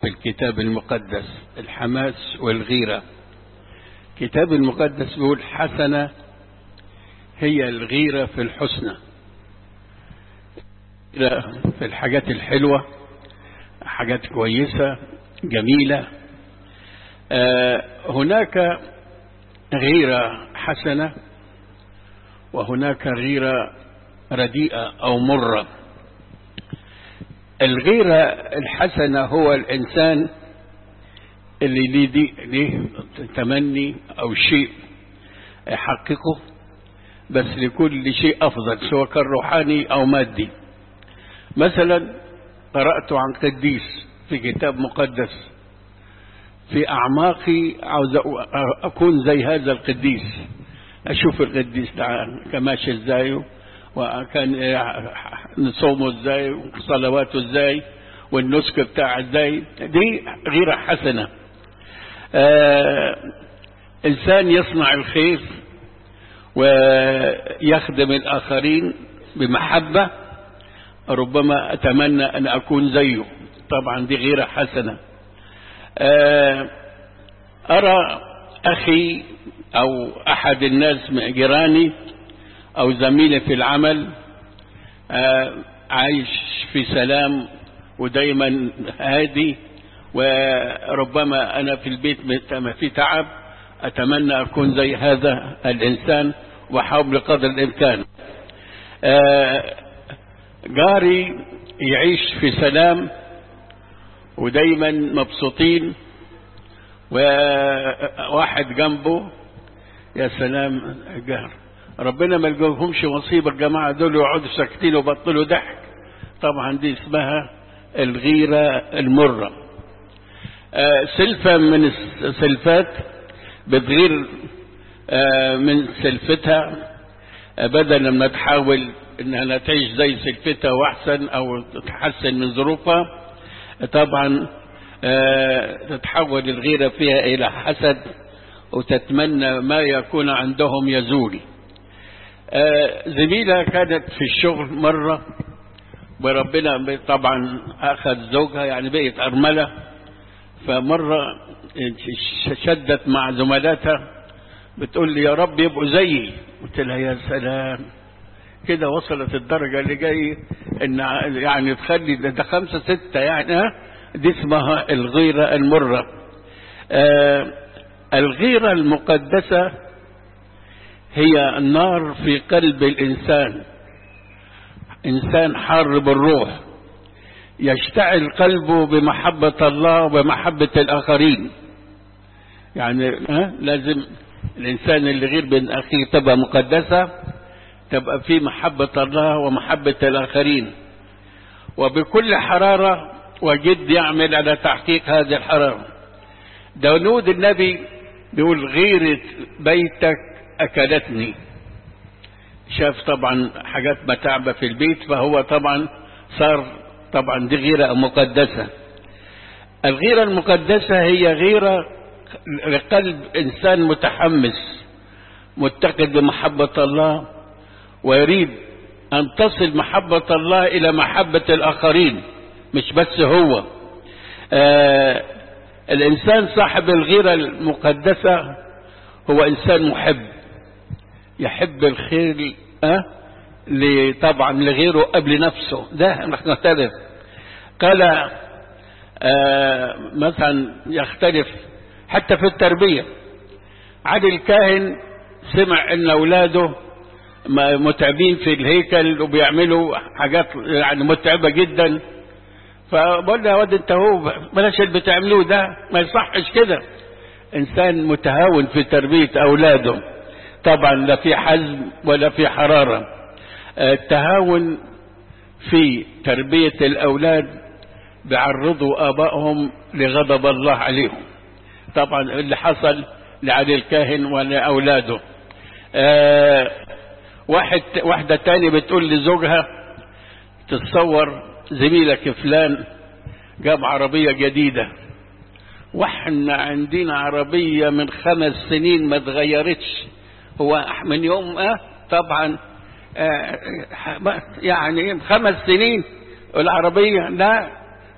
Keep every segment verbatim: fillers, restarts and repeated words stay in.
في الكتاب المقدس، الحماس والغيرة. الكتاب المقدس بيقول حسنة هي الغيرة في الحسنى، في الحاجات الحلوة، حاجات كويسة جميلة. آه هناك غيرة حسنة وهناك غيرة رديئة أو مرة. الغيرة الحسنة هو الإنسان اللي ليه تمني أو شيء يحققه، بس لكل شيء أفضل سواء كان روحاني أو مادي. مثلا قرأت عن قديس في كتاب مقدس، في أعماقي عاوز أكون زي هذا القديس، أشوف القديس ده كان ماشي إزاي، وكان نصومه إزاي، وصلواته إزاي، والنسك بتاعه إزاي. دي غيرة حسنة. آه إنسان يصنع الخير ويخدم الآخرين بمحبة، ربما أتمنى أن أكون زيه. طبعا دي غيرة حسنة. أرى أخي أو أحد الناس من جيراني أو زميلي في العمل عايش في سلام ودايما هادي، وربما أنا في البيت ما في تعب، أتمنى أكون زي هذا الإنسان وأحاول بقدر الإمكان. جاري يعيش في سلام ودايما مبسوطين، وواحد جنبه يا سلام جار، ربنا ما يلقوهمش مصيبة الجماعة دول يقعدوا ساكتين وبطلوا ضحك. طبعا دي اسمها الغيرة المرة. آه سلفة من السلفات بتغير آه من سلفتها، آه بدلا ما تحاول انها تعيش زي سلفتها واحسن او تتحسن من ظروفها، طبعا آه تتحول الغيرة فيها الى حسد، وتتمنى ما يكون عندهم يزول. آه زميلة كانت في الشغل مرة، وربنا طبعا اخذ زوجها، يعني بقت ارملة، فمرة شدت مع زملاتها بتقول لي يا رب يبقوا زيي. قلت لها يا سلام، كده وصلت الدرجة اللي جاي ان يعني تخلي ده خمسة ستة يعني. ها دي اسمها الغيرة المرة. آه الغيرة المقدسة هي النار في قلب الإنسان، إنسان حار بالروح يشتعل قلبه بمحبة الله ومحبة الآخرين. يعني ها لازم الإنسان اللي غير بين أخيه تبقى مقدسة، تبقى فيه محبة الله ومحبة الآخرين، وبكل حرارة وجد يعمل على تحقيق هذه الحرارة. داود النبي بيقول غيرة بيتك أكلتني. شاف طبعا حاجات متعبة في البيت، فهو طبعا صار طبعا دي غيرة مقدسة. الغيرة المقدسة هي غيرة لقلب إنسان متحمس متقد بمحبة الله، ويريد أن تصل محبة الله إلى محبة الآخرين، مش بس هو. آه الإنسان صاحب الغيرة المقدسة هو إنسان محب، يحب الخير أه؟ طبعا لغيره قبل نفسه. ده نختلف. قال آه مثلا يختلف حتى في التربية. عادل الكاهن سمع ان اولاده متعبين في الهيكل وبيعملوا حاجات يعني متعبة جدا، فقال له يا واد انت هو بلاش اللي بتعملوه ده، ما يصحش كده. انسان متهاون في تربية اولاده، طبعا لا في حزم ولا في حرارة. التهاون في تربية الاولاد بيعرضوا ابائهم لغضب الله عليهم، طبعا اللي حصل لعلي الكاهن ولاولاده. أه واحد واحدة تاني بتقول لزوجها تتصور زميلك فلان جاب عربية جديدة، واحنا عندنا عربية من خمس سنين ما اتغيرتش، هو من يوم اه طبعا اه يعني خمس سنين العربية لا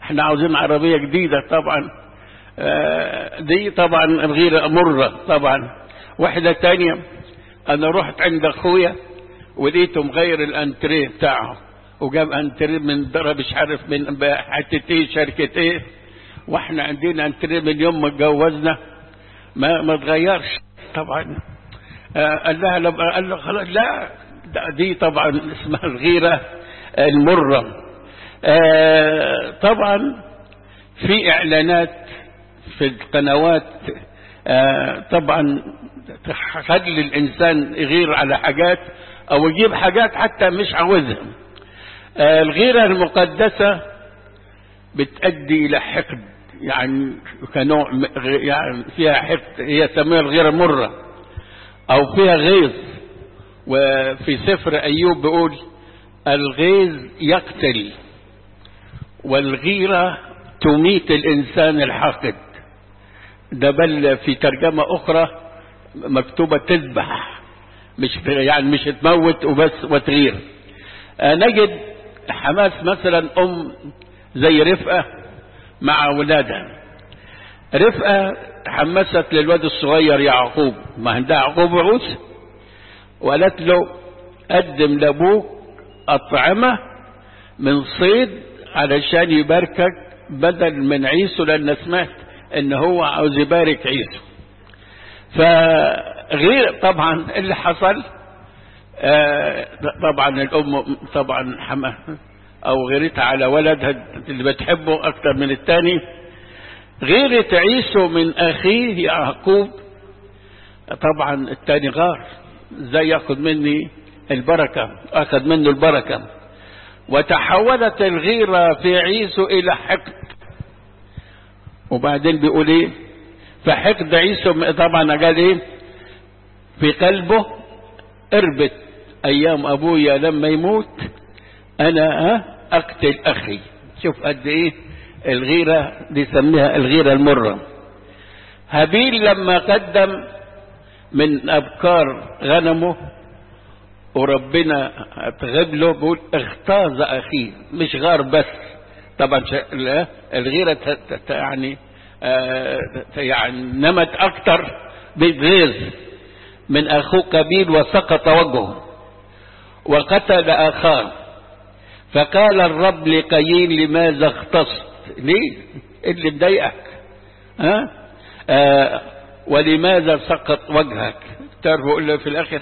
احنا عاوزين عربية جديدة طبعا. اه دي طبعا الغيرة مرة طبعا. واحدة تانية، انا رحت عند اخويا ولقيته مغير الانتريه بتاعه، وجاب انتريه من درب مش عارف من حتة ايه شركة ايه، واحنا عندنا انتريه من يوم ما اتجوزنا ما ما اتغيرش طبعا. آه قال لها لما قال له خلاص لا، دي طبعا اسمها الغيرة المرة. آه طبعا في اعلانات في القنوات آه طبعا تخلي الانسان يغير على حاجات او يجيب حاجات حتى مش عاوزها. آه الغيرة المقدسة بتؤدي الى حقد، يعني كنوع يعني فيها حقد، هي تسميها الغيرة مرة او فيها غيظ. وفي سفر ايوب بيقول الغيظ يقتل والغيرة تميت الانسان الحاقد. ده بل في ترجمة اخرى مكتوبة تذبح، مش يعني مش تموت وبس وتغير. آه نجد حماس مثلا ام زي رفقة مع ولادها. رفقة حمست للواد الصغير يعقوب، ما عندها يعقوب عوس، وقالت له قدم لابوك أطعمة من صيد علشان يباركك بدل من عيسو، لأن سمعت ان هو عاوز يبارك عيسو. فغير طبعا اللي حصل آه طبعا الام طبعا حما او غيرتها على ولدها اللي بتحبه اكتر من التاني. غيرة عيسو من اخيه يعقوب، طبعا التاني غار ازاي ياخد مني البركة، اخذ منه البركة. وتحولت الغيرة في عيسو الى حقد. وبعدين بيقول ايه؟ فحقد عيسو طبعا قال ايه في قلبه؟ اربت ايام ابويا لما يموت انا اقتل اخي. شوف قد ايه الغيرة دي، سميها الغيرة المرة. هابيل لما قدم من ابكار غنمه وربنا اتغب له، بيقول اغتاظ اخيه، مش غار بس طبعا. الغيرة يعني آه يعني نمت اكتر بغيظ من اخوه قابيل، وسقط وجهه وقتل اخاه. فقال الرب لقايين لماذا اختصت؟ ليه اللي مضايقك؟ ها آه ولماذا سقط وجهك؟ تعرفوا يقول له في الاخر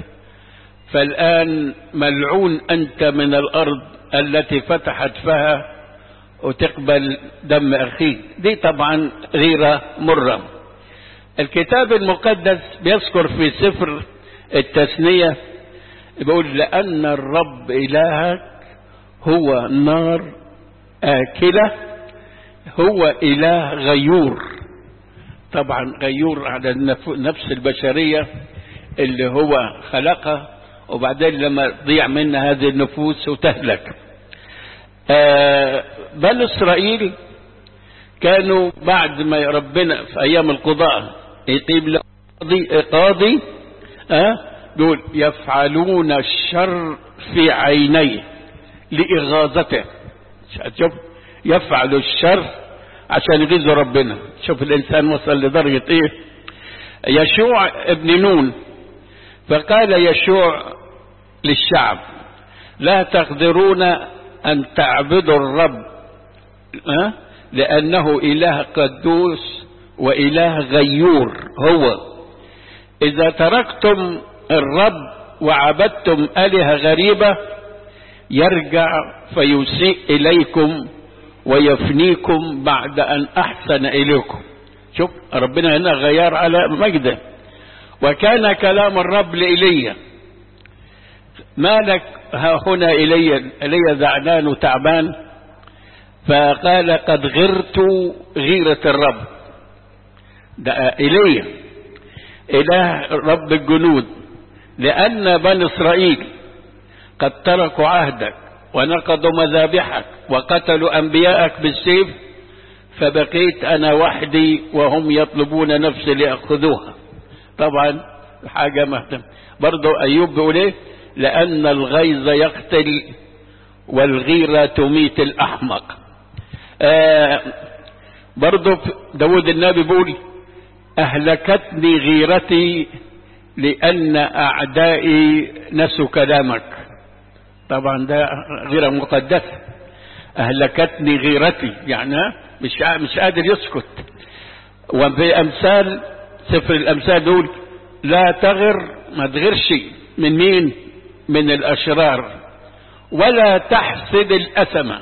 فالان ملعون انت من الارض التي فتحت فها وتقبل دم اخيك. دي طبعا غيرة مرة. الكتاب المقدس بيذكر في سفر التثنية بيقول لأن الرب إلهك هو نار آكلة، هو إله غيور. طبعا غيور على النفس البشرية اللي هو خلقها، وبعدين لما ضيع منها هذه النفوس وتهلك. آه بني إسرائيل كانوا بعد ما ربنا في أيام القضاء يقيم له قاضي آه دول يفعلون الشر في عينيه لإغاظته. شوف يفعلوا الشر عشان يغيظوا ربنا. شوف الإنسان وصل لدرجة إيه. يشوع ابن نون فقال يشوع للشعب لا تقدرون أن تعبدوا الرب أه؟ لأنه إله قدوس وإله غيور هو. إذا تركتم الرب وعبدتم آلهة غريبة يرجع فيسيء إليكم ويفنيكم بعد أن أحسن إليكم. شوف ربنا هنا غير على مجده. وكان كلام الرب لإيليا مالك ها هنا إيليا؟ إيليا زعلان وتعبان، فقال قد غرت غيرة الرب. ده إيليا إله رب الجنود، لأن بني إسرائيل قد تركوا عهدك ونقضوا مذابحك وقتلوا أنبياءك بالسيف، فبقيت أنا وحدي وهم يطلبون نفسي ليأخذوها. طبعا حاجة مهتم. برضو أيوب بيقول إيه؟ لأن الغيظ يقتل والغيرة تميت الأحمق. آه برضو داود النبي بيقول أهلكتني غيرتي لأن أعدائي نسوا كلامك. طبعا ده غيرة مقدسة. أهلكتني غيرتي يعني مش مش قادر يسكت. وفي أمثال سفر الأمثال دول لا تغر، ما تغرش من مين؟ من الأشرار، ولا تحسد الأثمة.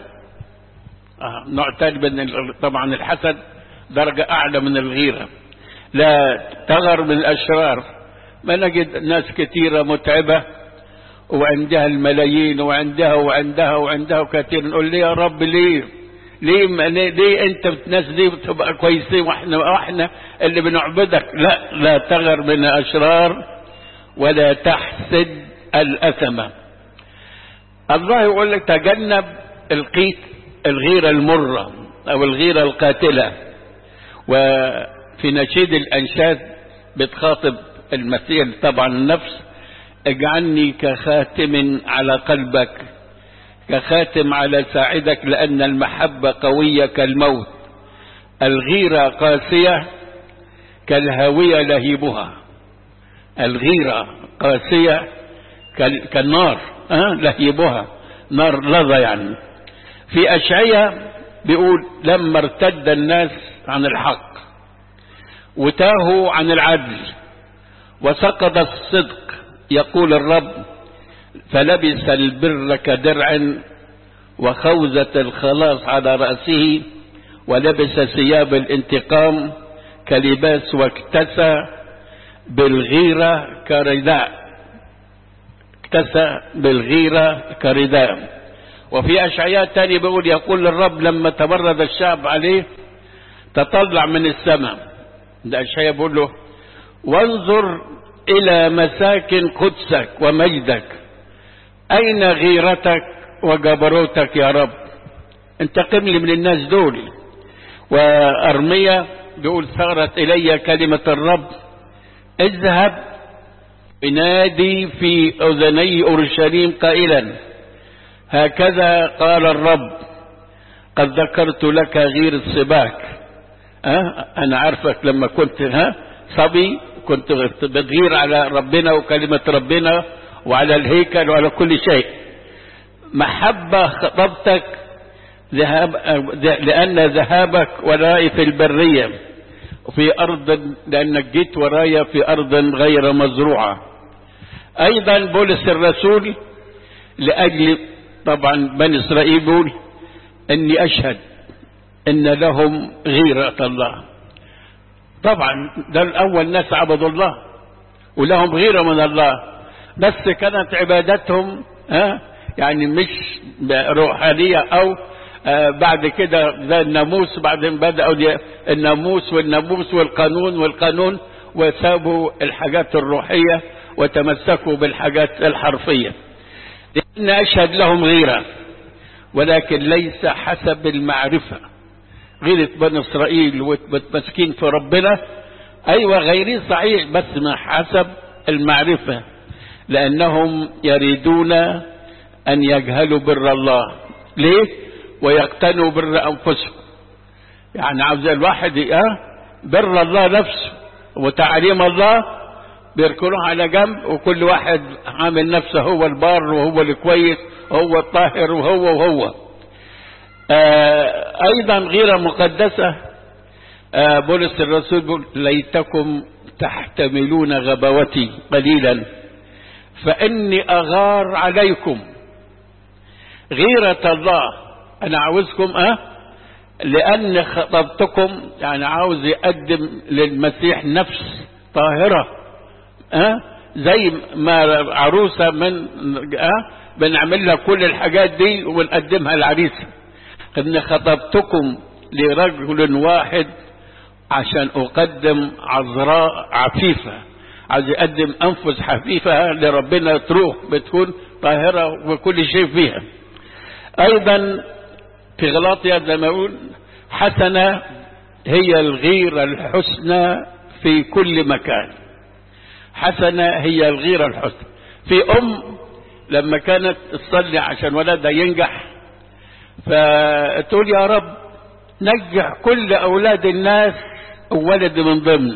آه نعتبر ان طبعا الحسد درجة أعلى من الغيرة. لا تغر من الأشرار. ما نجد ناس كثيرة متعبة وعندها الملايين وعندها وعندها وعندها وكثير، نقول ليه يا رب ليه ليه ليه انت الناس دي بتبقى كويسين واحنا واحنا اللي بنعبدك؟ لا لا تغر من الأشرار ولا تحسد الأثمة. الله يقول لك تجنب القيت الغيرة المرة أو الغيرة القاتلة. وفي نشيد الأنشاد بتخاطب المسيح طبعا النفس: اجعلني كخاتم على قلبك، كخاتم على ساعدك، لأن المحبة قوية كالموت، الغيرة قاسية كالهاوية لهيبها. الغيرة قاسية كالنار أه؟ لهيبها نار لظى. يعني في أشعياء بيقول لما ارتد الناس عن الحق وتاهوا عن العدل وسقط الصدق، يقول الرب: فلبس البر كدرع وخوذة الخلاص على رأسه، ولبس ثياب الانتقام كلباس، واكتسى بالغيرة كرداء. اكتسى بالغيرة كرداء. وفي أشعياء تاني بيقول يقول الرب لما تبرد الشعب عليه تطلع من السماء. ده أشعياء بيقول له: وانظر إلى مساكن قدسك ومجدك، أين غيرتك وجبروتك يا رب؟ انتقم لي من الناس دول. وأرميا بيقول: ثارت إلي كلمة الرب: اذهب بنادي في أذني أورشليم قائلا: هكذا قال الرب، قد ذكرت لك غير السباك. أه؟ أنا عارفك لما كنت ها صبي كنت بتغير على ربنا وكلمة ربنا وعلى الهيكل وعلى كل شيء. محبة خطبتك ذهاب، لأن ذهابك ورائي في البرية وفي أرض، لأنك جيت ورايا في أرض غير مزروعة. أيضا بولس الرسول لأجل طبعا بني إسرائيل بيقول: إني أشهد إن لهم غيرة الله. طبعا ده الأول ناس عبدوا الله ولهم غيرة من الله، بس كانت عبادتهم ها يعني مش روحانية أو آه بعد كده ده الناموس، بعدين بدأوا الناموس والناموس والقانون والقانون وسابوا الحاجات الروحية وتمسكوا بالحاجات الحرفية. لأن أشهد لهم غيرة ولكن ليس حسب المعرفة. غيرة بني إسرائيل ومتمسكين في ربنا، أيوة غيرين صحيح، بس ما حسب المعرفة، لأنهم يريدون أن يجهلوا بر الله. ليه؟ ويقتنوا بر أنفسهم. يعني عاوز الواحد اه بر الله نفسه وتعليم الله بيركنوه على جنب، وكل واحد عامل نفسه هو البار وهو الكويس وهو الطاهر وهو وهو آه أيضا غير مقدسة. آه بولس الرسول بيقول: ليتكم تحتملون غباوتي قليلا فإني أغار عليكم. غيرة الله أنا عاوزكم أه لأن خطبتكم، يعني عاوز يقدم للمسيح نفس طاهرة أه زي ما عروسة من أه بنعمل لها كل الحاجات دي ونقدمها للعريس. إن خطبتكم لرجل واحد عشان أقدم عذراء عفيفة. عايز يقدم أنفس حفيفة لربنا تروح بتكون طاهرة وكل شيء فيها. أيضا في غلاطيا زي ما يقول: حسنة هي الغيرة الحسنى في كل مكان. حسنة هي الغيرة الحسنى. في أم لما كانت تصلي عشان ولدها ينجح فتقول: يا رب نجح كل أولاد الناس وولد من ضمن،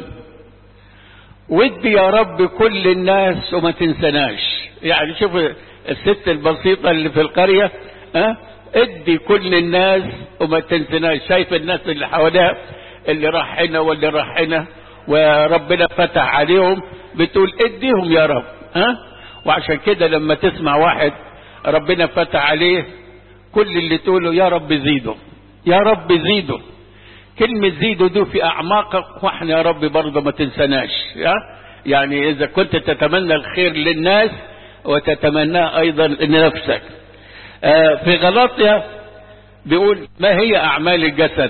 ودي يا رب كل الناس وما تنسناش. يعني شوف الست البسيطة اللي في القرية، ها، ادي كل الناس وما تنسناش. شايف الناس اللي حواليها اللي راح هنا واللي راح هنا وربنا فتح عليهم، بتقول اديهم يا رب، ها. وعشان كده لما تسمع واحد ربنا فتح عليه، كل اللي تقوله يا رب زيده، يا رب زيده. كلمة زيده دي في أعماقك، واحنا يا رب برضه ما تنسناش. يعني إذا كنت تتمنى الخير للناس وتتمناه أيضا لنفسك. في غلاطيا بيقول ما هي أعمال الجسد؟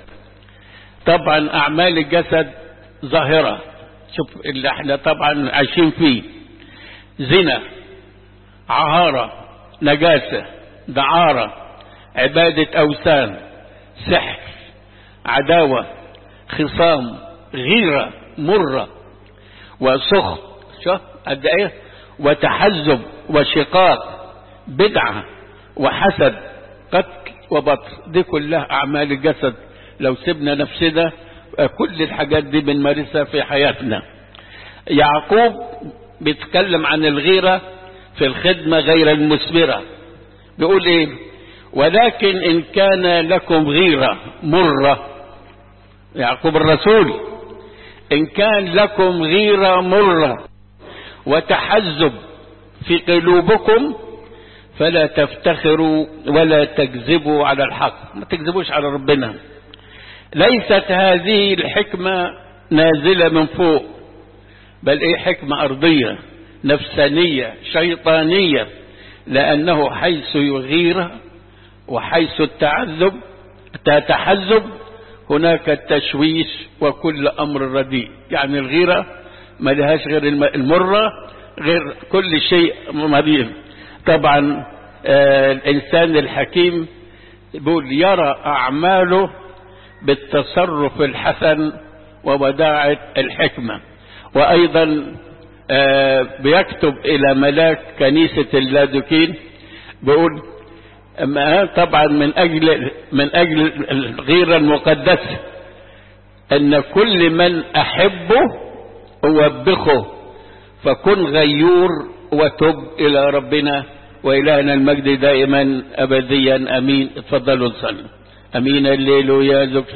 طبعا أعمال الجسد ظاهرة، شوف اللي احنا طبعا عايشين فيه: زنا، عهارة، نجاسة، دعارة، عبادة أوثان، سحر، عداوة، خصام، غيرة مرة، وسخط، شوف قد ايه، وتحزب، وشقاق، بدعة، وحسد، قتل، وبطر. دي كلها أعمال الجسد. لو سبنا نفسنا كل الحاجات دي بنمارسها في حياتنا. يعقوب بيتكلم عن الغيرة في الخدمة غير المثمرة، بيقول ايه؟ ولكن إن كان لكم غيرة مرة، يعقوب الرسول، إن كان لكم غيرة مرة وتحزب في قلوبكم فلا تفتخروا ولا تكذبوا على الحق. ما تكذبوش على ربنا. ليست هذه الحكمة نازلة من فوق، بل ايه؟ حكمة أرضية نفسانية شيطانية، لأنه حيث الغيرة وحيث التعذب تتحزب هناك التشويش وكل أمر رديء. يعني الغيرة ما لهاش غير المرة، غير كل شيء مريض. طبعا آه الإنسان الحكيم بيقول يرى أعماله بالتصرف الحسن ووداعة الحكمة. وأيضا آه بيكتب إلى ملاك كنيسة اللادوكين بيقول طبعا من أجل من أجل الغيرة المقدسة أن كل من أحبه أوبخه، فكن غيور وتب إلى ربنا، وإلهنا المجد دائما أبديا. أمين. اتفضلوا نصلي. أمين. الليل يا زكس